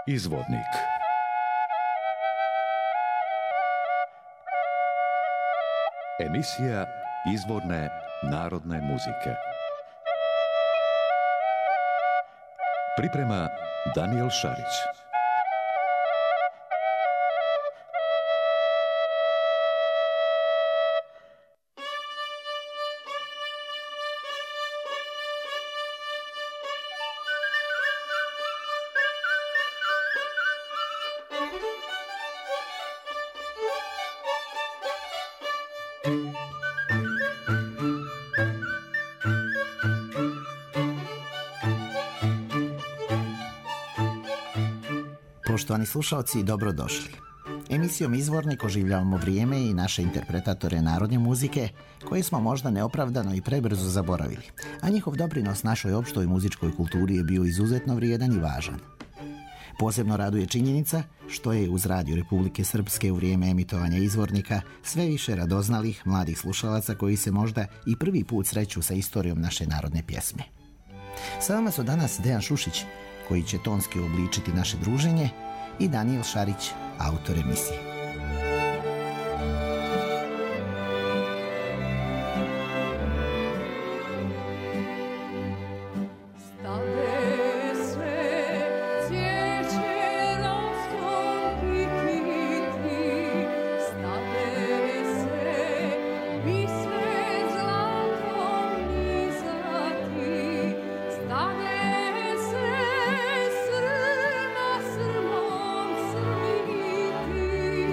Izvornik. Emisija izvorne narodne muzike. Priprema Danijel Šarić. Poštovani slušalci, dobrodošli. Emisijom Izvornik oživljavamo vrijeme i naše interpretatore narodne muzike koje smo možda neopravdano i prebrzo zaboravili, a njihov doprinos našoj opštoj muzičkoj kulturi je bio izuzetno vrijedan i važan. Posebno raduje činjenica što je uz Radio Republike Srpske u vrijeme emitovanja Izvornika sve više radoznalih mladih slušalaca koji se možda i prvi put sreću sa istorijom naše narodne pjesme. Sa vama su danas Dejan Šušić, koji će tonski obličiti naše druženje, i Danijel Šarić, autor emisije. Stane se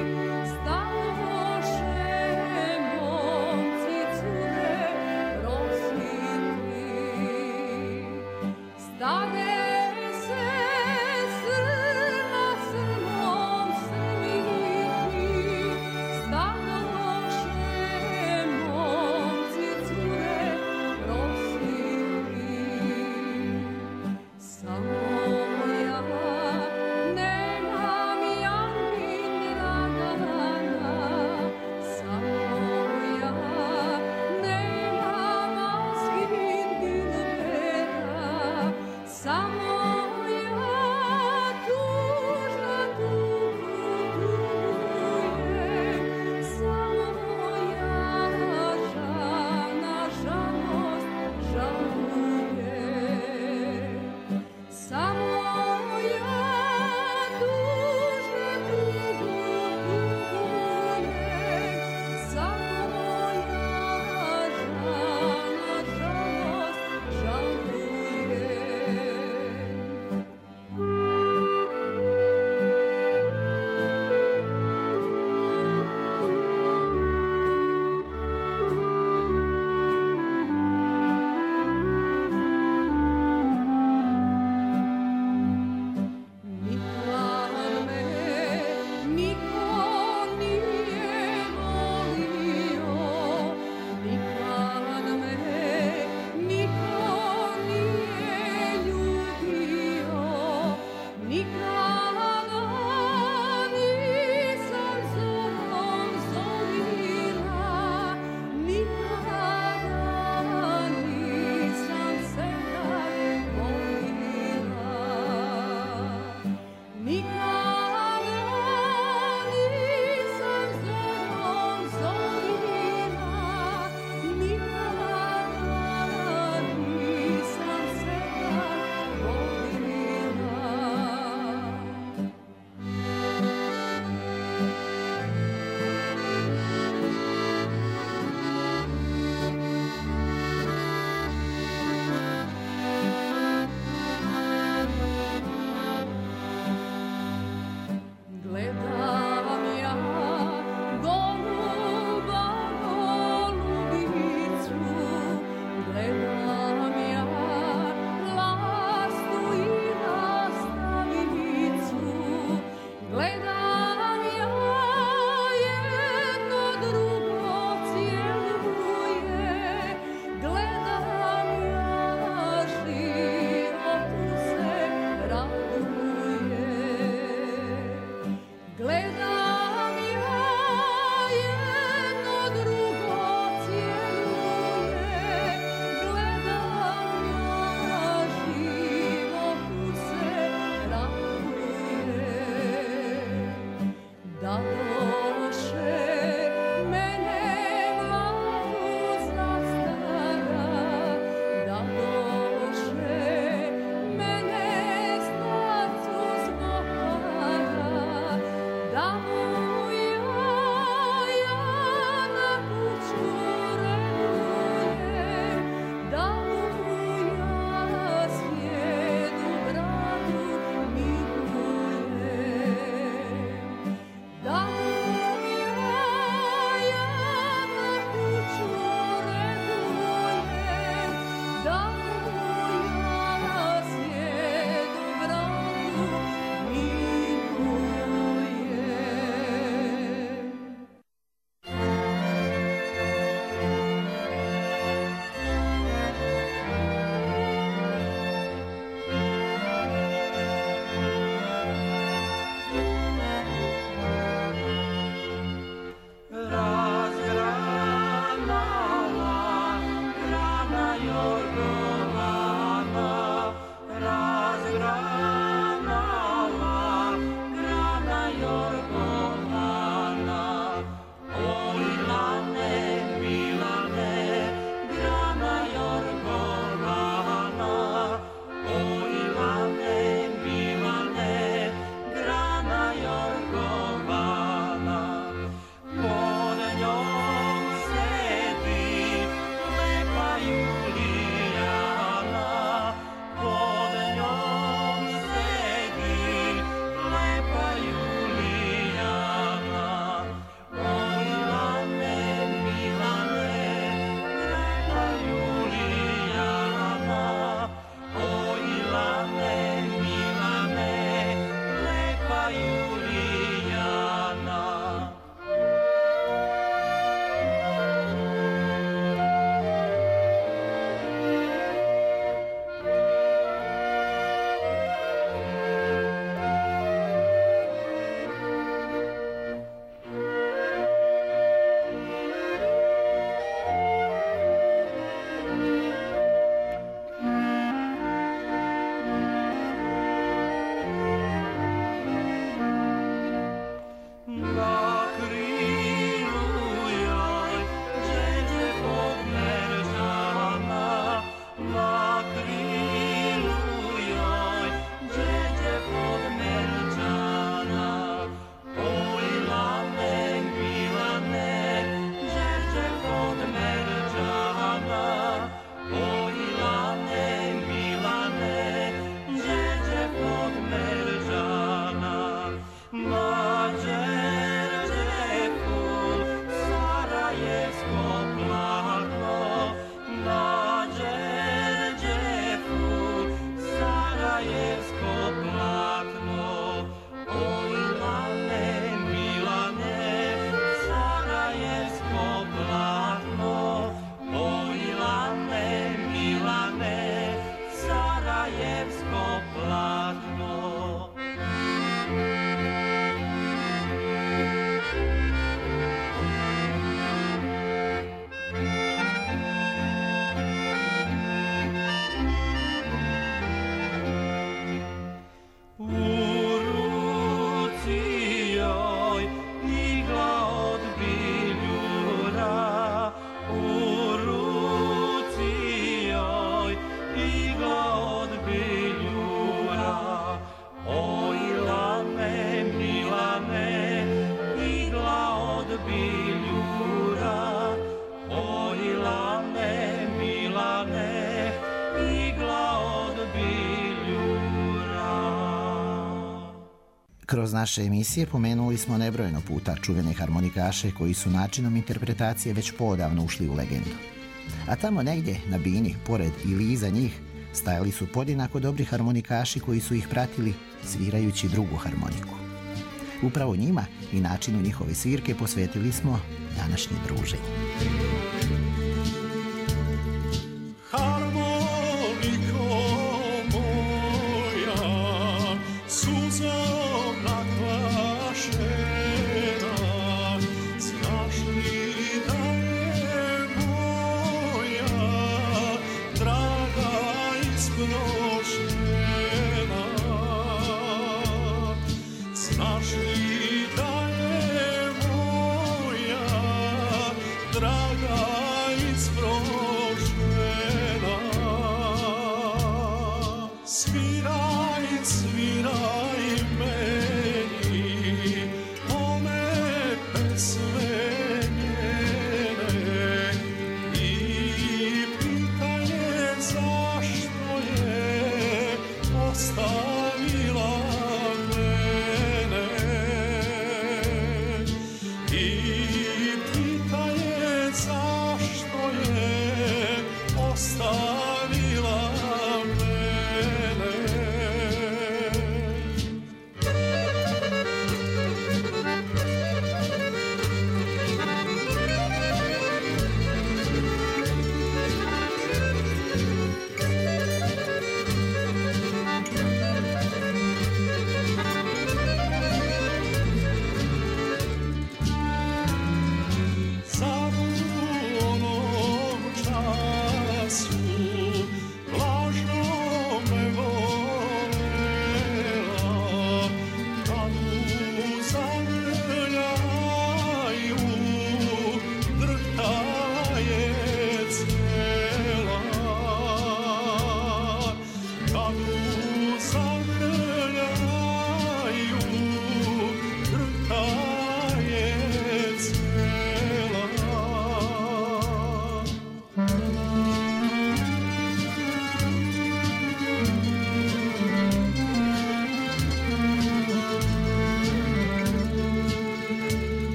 Kroz naše emisije pomenuli smo nebrojeno puta čuvene harmonikaše koji su načinom interpretacije već poodavno ušli u legendu. A tamo negdje, na bini, pored ili iza njih, stajali su podjednako dobri harmonikaši koji su ih pratili svirajući drugu harmoniku. Upravo njima i načinu njihove svirke posvetili smo današnje druženje.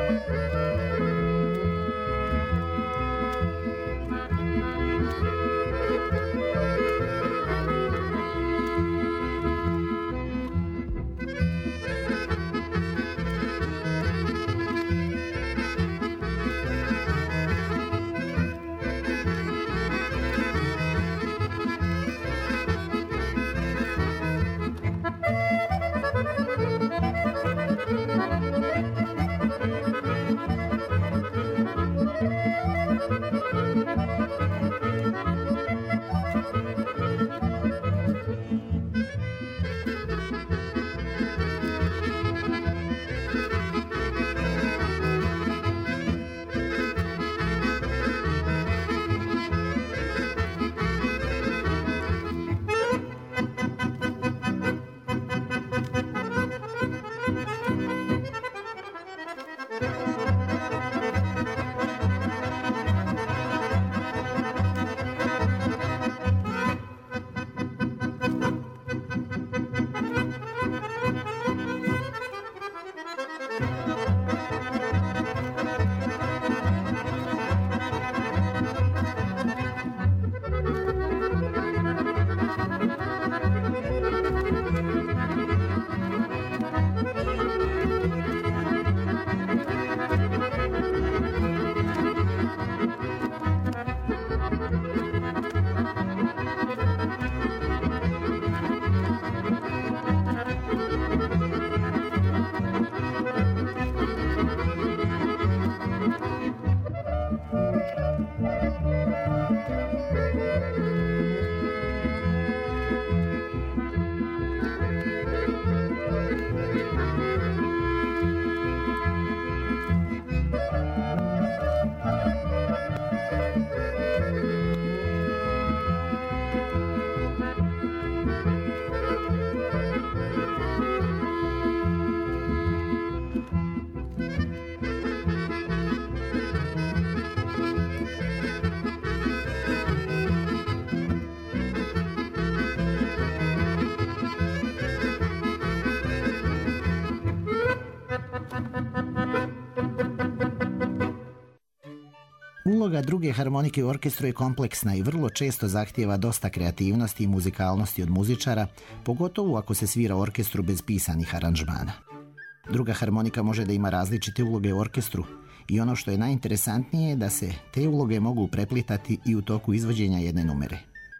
Uloga druge harmonike u orkestru je kompleksna i vrlo često zahtijeva dosta kreativnosti i muzikalnosti od muzičara, pogotovo ako se svira u orkestru bez pisanih aranžmana. Druga harmonika može da ima različite uloge u orkestru i ono što je najinteresantnije je da se te uloge mogu preplitati i u toku izvođenja jedne numere.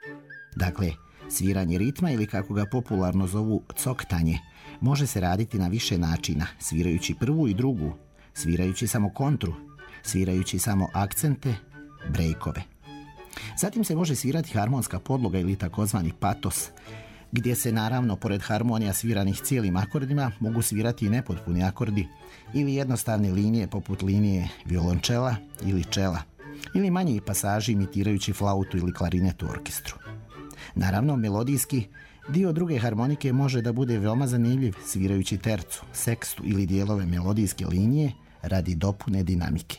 Dakle, sviranje ritma ili kako ga popularno zovu coktanje može se raditi na više načina, svirajući prvu i drugu, svirajući samo kontru, svirajući samo akcente, brejkove. Zatim se može svirati harmonska podloga ili takozvani patos, gdje se naravno pored harmonija sviranih cijelim akordima mogu svirati i nepotpuni akordi ili jednostavne linije poput linije violončela ili čela ili manji pasaži imitirajući flautu ili klarinet u orkestru. Naravno, melodijski dio druge harmonike može da bude veoma zanimljiv svirajući tercu, sekstu ili dijelove melodijske linije radi dopune dinamike.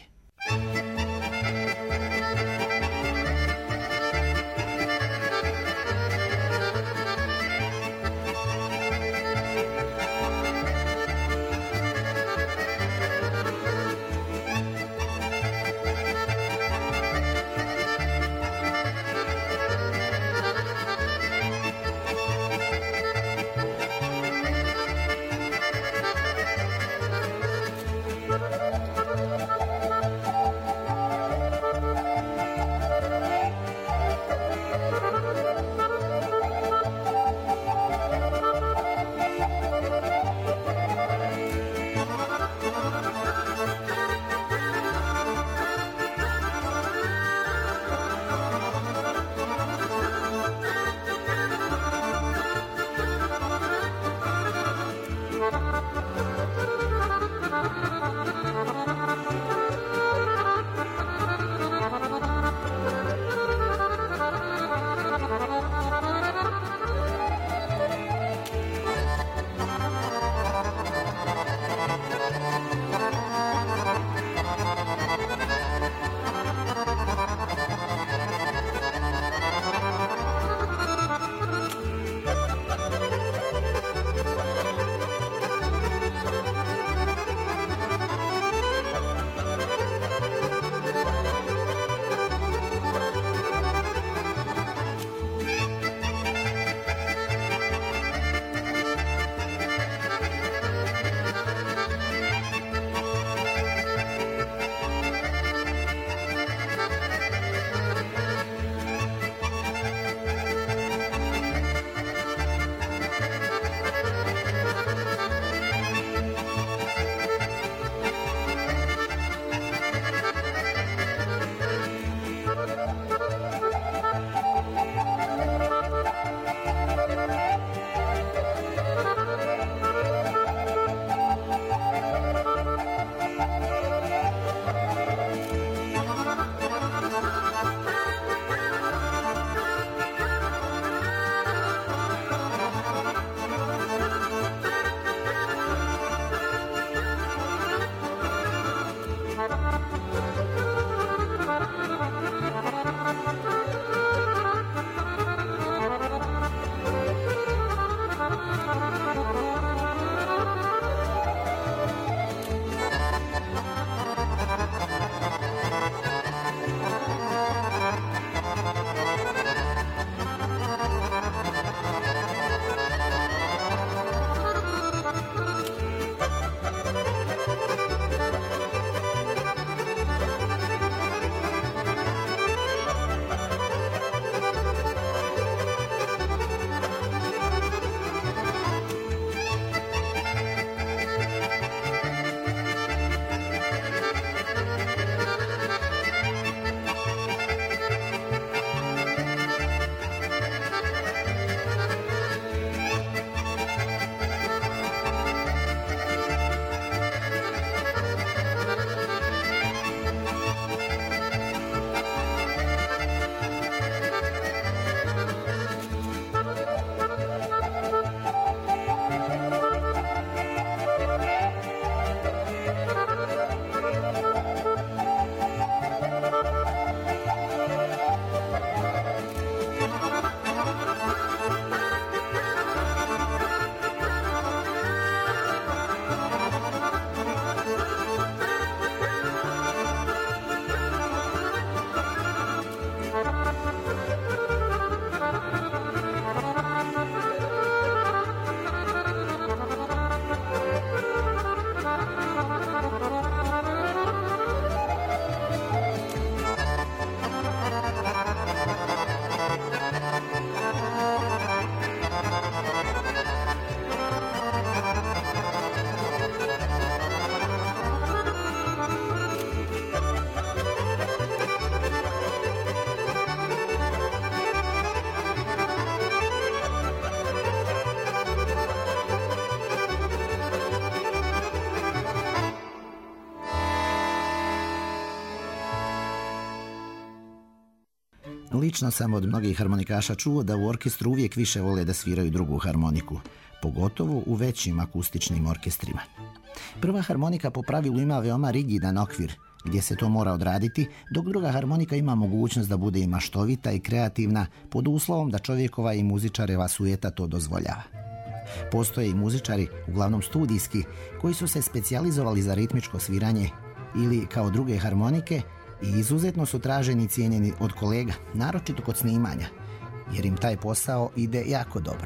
Lično sam od mnogih harmonikaša čuo da u orkestru uvijek više vole da sviraju drugu harmoniku, pogotovo u većim akustičnim orkestrima. Prva harmonika po pravilu ima veoma rigidan okvir, gdje se to mora odraditi, dok druga harmonika ima mogućnost da bude i maštovita i kreativna, pod uslovom da čovjekova i muzičareva sujeta to dozvoljava. Postoje i muzičari, uglavnom studijski, koji su se specijalizovali za ritmičko sviranje ili kao druge harmonike i izuzetno su traženi i cijenjeni od kolega, naročito kod snimanja, jer im taj posao ide jako dobro.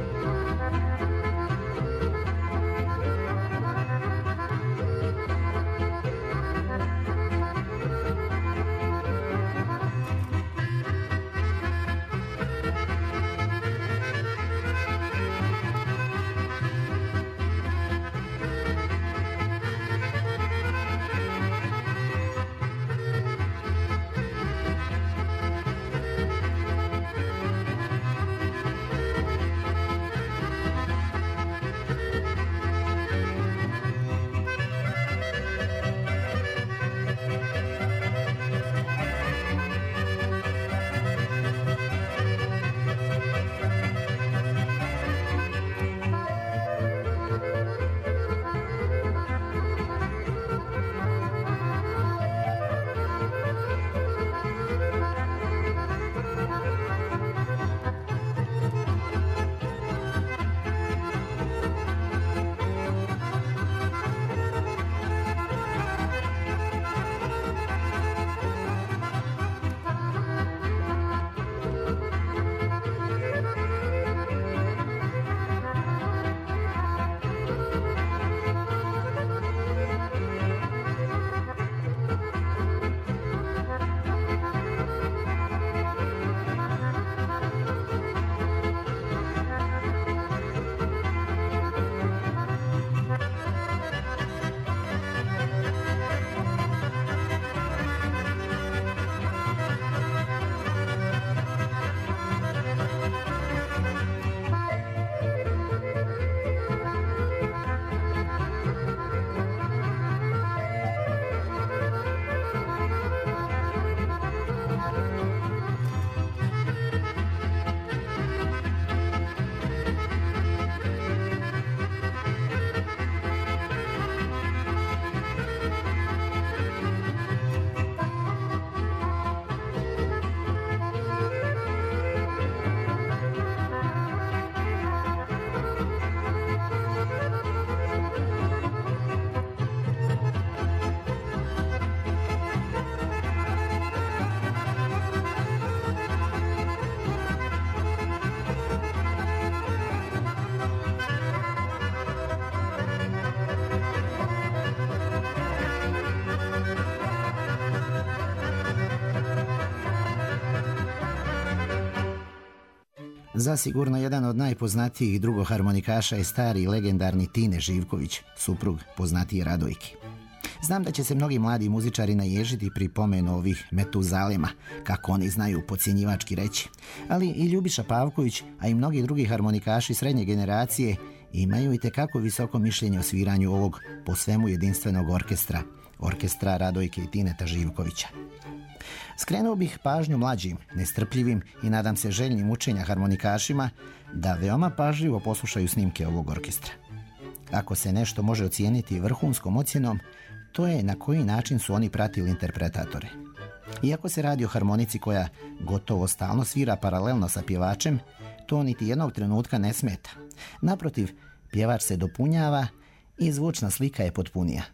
Zasigurno jedan od najpoznatijih drugoharmonikaša je stari i legendarni Tine Živković, suprug poznatije Radojke. Znam da će se mnogi mladi muzičari naježiti pri pomenu ovih Metuzalema, kako oni znaju podcjenjivački reći, ali i Ljubiša Pavković, a i mnogi drugi harmonikaši srednje generacije imaju itekako visoko mišljenje o sviranju ovog po svemu jedinstvenog orkestra Radojke i Tineta Živkovića. Skrenuo bih pažnju mlađim, nestrpljivim i nadam se željnim učenja harmonikašima da veoma pažljivo poslušaju snimke ovog orkestra. Ako se nešto može ocijeniti vrhunskom ocjenom, to je na koji način su oni pratili interpretatore. Iako se radi o harmonici koja gotovo stalno svira paralelno sa pjevačem, to niti jednog trenutka ne smeta. Naprotiv, pjevač se dopunjava i zvučna slika je potpunija.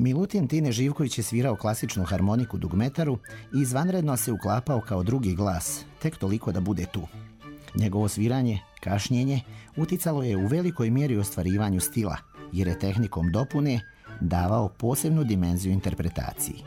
Milutin Tine Živković je svirao klasičnu harmoniku dugmetaru i izvanredno se uklapao kao drugi glas, tek toliko da bude tu. Njegovo sviranje, kašnjenje, uticalo je u velikoj mjeri ostvarivanju stila, jer je tehnikom dopune davao posebnu dimenziju interpretaciji.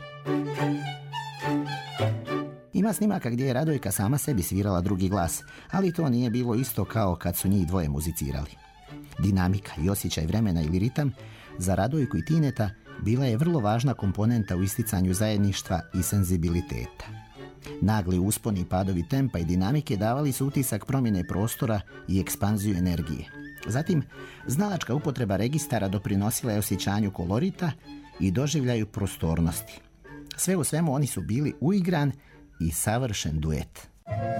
Ima snimaka gdje je Radojka sama sebi svirala drugi glas, ali to nije bilo isto kao kad su njih dvoje muzicirali. Dinamika i osjećaj vremena ili ritam za Radojku i Tineta bila je vrlo važna komponenta u isticanju zajedništva i senzibiliteta. Nagli usponi i padovi tempa i dinamike davali su utisak promjene prostora i ekspanziju energije. Zatim, znalačka upotreba registara doprinosila je osjećanju kolorita i doživljaju prostornosti. Sve u svemu oni su bili uigran i savršen duet.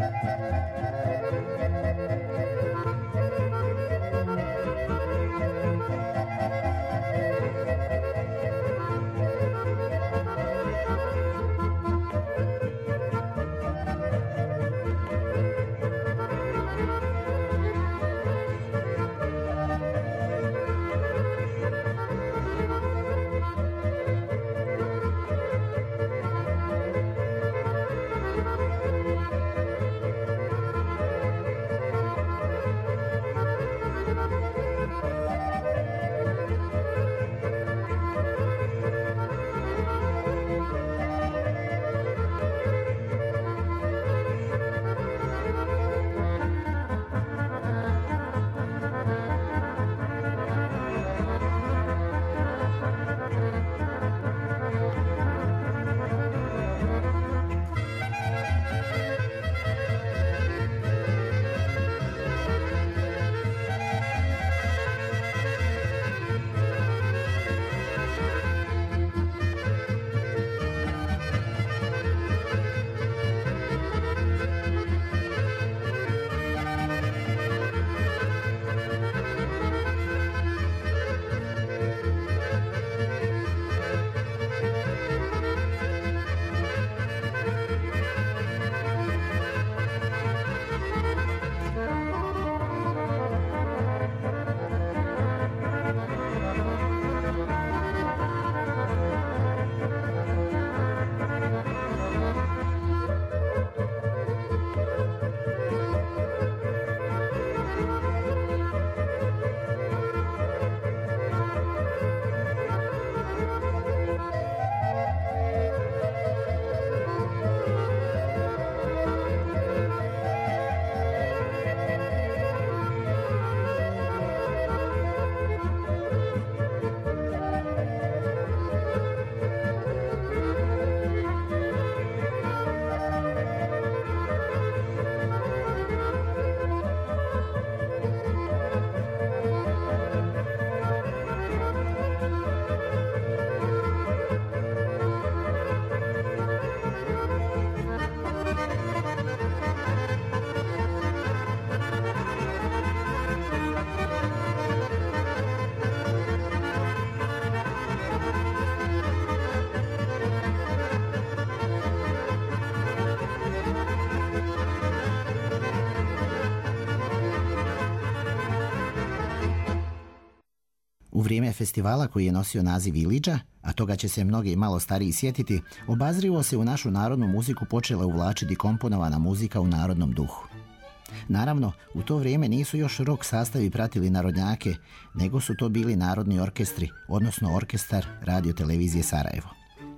U vrijeme festivala koji je nosio naziv Iliđa, a toga će se mnogi malo stariji sjetiti, obazrivo se u našu narodnu muziku počela uvlačiti komponovana muzika u narodnom duhu. Naravno, u to vrijeme nisu još rock sastavi pratili narodnjake, nego su to bili narodni orkestri, odnosno orkestar Radio televizije Sarajevo.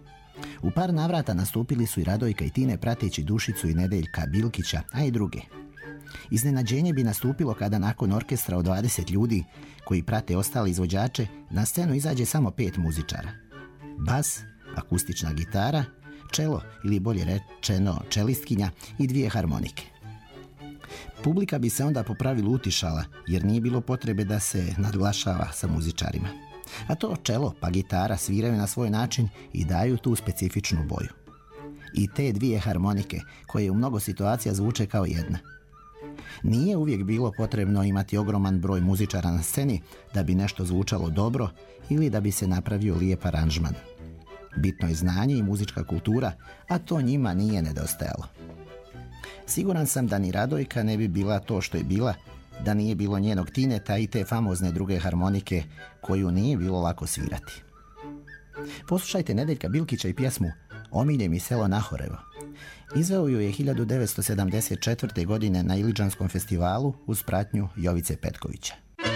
U par navrata nastupili su i Radojka i Tine prateći Dušicu i Nedeljka Bilkića, a i druge. Iznenađenje bi nastupilo kada nakon orkestra od 20 ljudi, koji prate ostale izvođače, na scenu izađe samo 5 muzičara. Bas, akustična gitara, čelo ili bolje rečeno čelistkinja i 2 harmonike. Publika bi se onda po pravilu utišala, jer nije bilo potrebe da se nadglašava sa muzičarima. A to čelo pa gitara sviraju na svoj način i daju tu specifičnu boju. I te 2 harmonike, koje u mnogo situacija zvuče kao jedna. Nije uvijek bilo potrebno imati ogroman broj muzičara na sceni da bi nešto zvučalo dobro ili da bi se napravio lijep aranžman. Bitno je znanje i muzička kultura, a to njima nije nedostajalo. Siguran sam da ni Radojka ne bi bila to što je bila, da nije bilo njenog Tineta i te famozne druge harmonike koju nije bilo lako svirati. Poslušajte Nedeljka Bilkića i pjesmu Omilje mi selo Nahorevo. Izveo ju je 1974. godine na Iliđanskom festivalu uz pratnju Jovice Petkovića.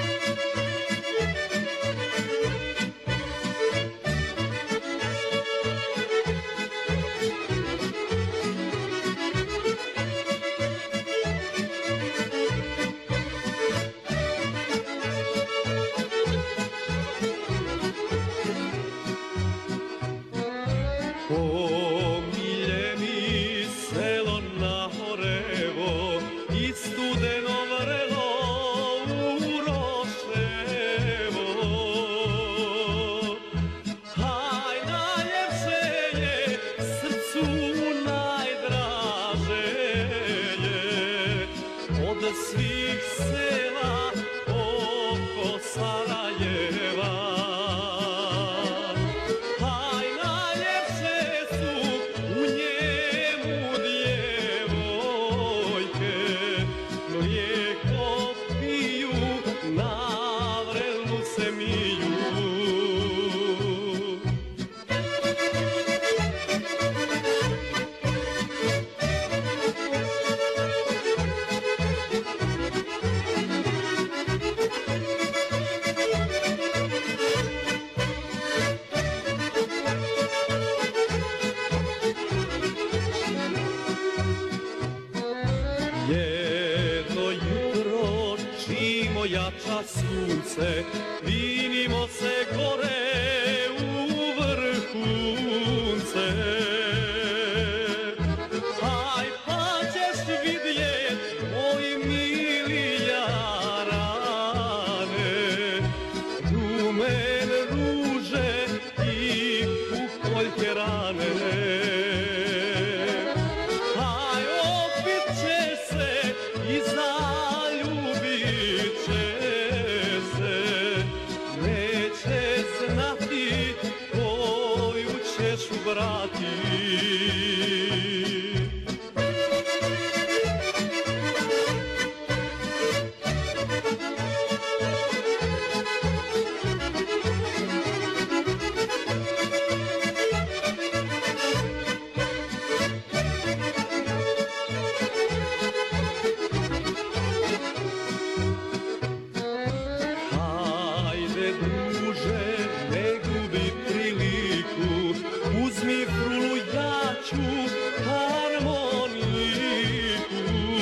jača sunce, vinimo se gore u vrhunce. Aj pa ćeš vidjet, moj mili jarane, rumen ruže i pupoljke rane. Aj opit će se i zaljubit će se, neće znati koju ćeš ubrati. Uzmi frulu, ja ću harmoniku.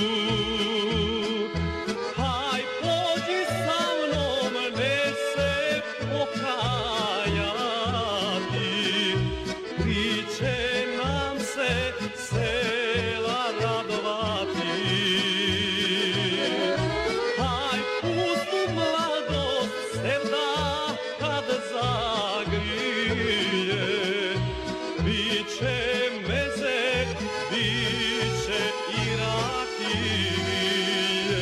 Haj, pođi sa mnom, ne se pokajati. Priče nam se sela radovati. Haj, pustu mladost, sevda kad zagrije. Biće meze, biće i rakije.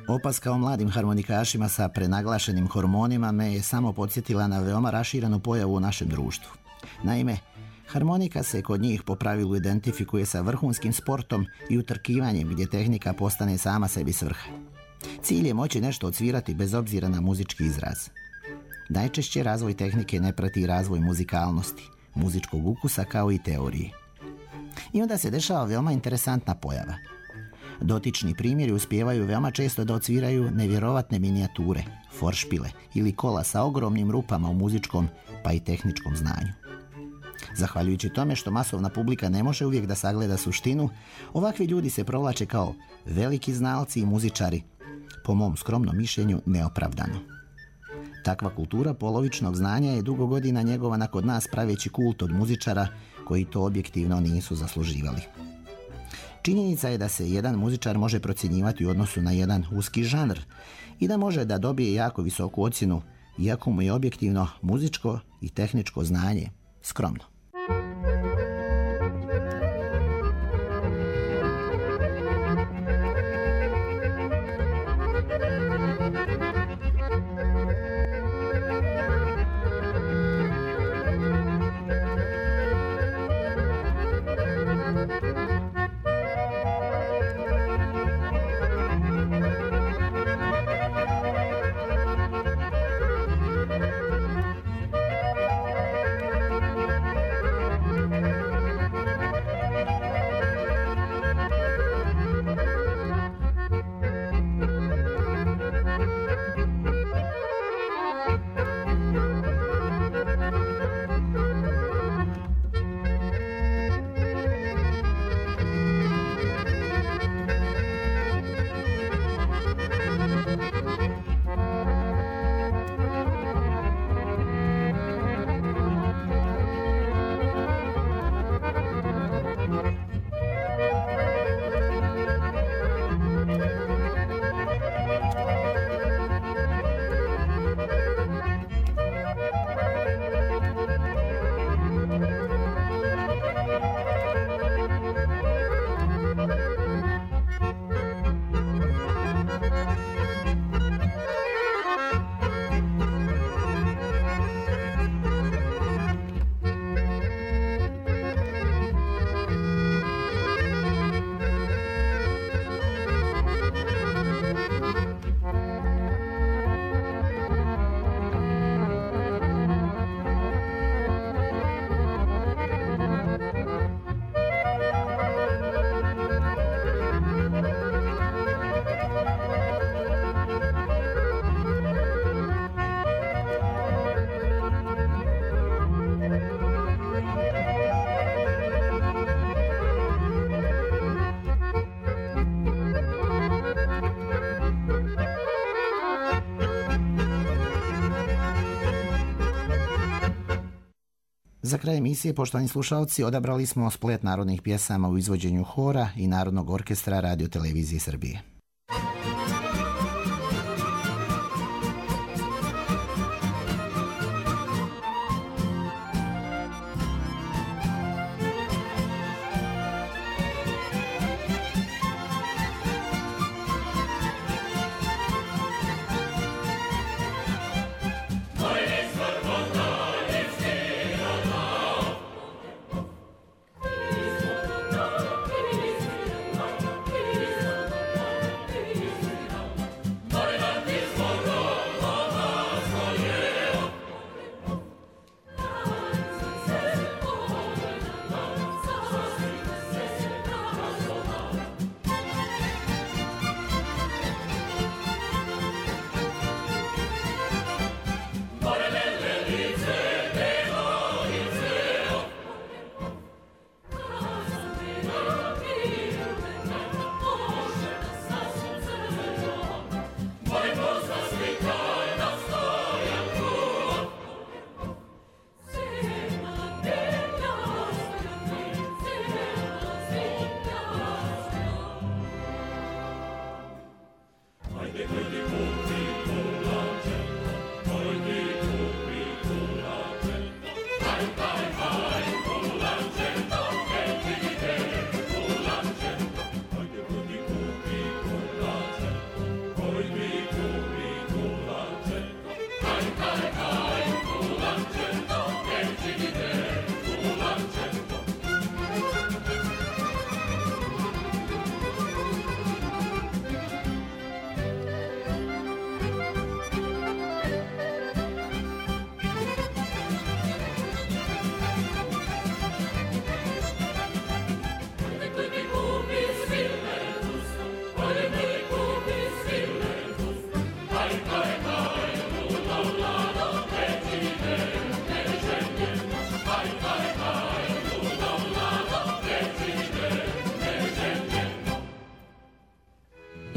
Opaska o mladim harmonikašima sa prenaglašenim hormonima me je samo podsjetila na veoma raširenu pojavu u našem društvu. Naime, harmonika se kod njih po pravilu identifikuje sa vrhunskim sportom i utrkivanjem gdje tehnika postane sama sebi svrha. Cilj je moći nešto odsvirati bez obzira na muzički izraz. Najčešće razvoj tehnike ne prati razvoj muzikalnosti, muzičkog ukusa kao i teorije. I onda se dešava veoma interesantna pojava. Dotični primjeri uspijevaju veoma često da odsviraju nevjerovatne minijature, foršpile ili kola sa ogromnim rupama u muzičkom pa i tehničkom znanju. Zahvaljujući tome što masovna publika ne može uvijek da sagleda suštinu, ovakvi ljudi se provlače kao veliki znalci i muzičari, po mom skromnom mišljenju neopravdano. Takva kultura polovičnog znanja je dugo godina njegovana kod nas praveći kult od muzičara koji to objektivno nisu zasluživali. Činjenica je da se jedan muzičar može procjenjivati u odnosu na jedan uski žanr i da može da dobije jako visoku ocjenu, iako mu je objektivno muzičko i tehničko znanje skromno. Za kraj emisije, poštovani slušalci, odabrali smo splet narodnih pjesama u izvođenju hora i Narodnog orkestra Radio-televizije Srbije.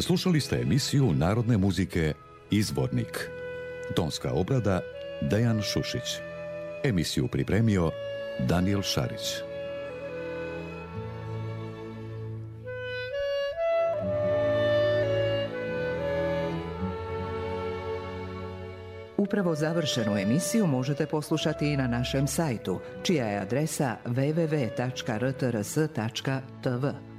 Slušali ste emisiju narodne muzike Izvornik. Tonska obrada Dejan Šušić. Emisiju pripremio Daniel Šarić. Upravo završenu emisiju možete poslušati i na našem sajtu, čija je adresa www.rtrs.tv.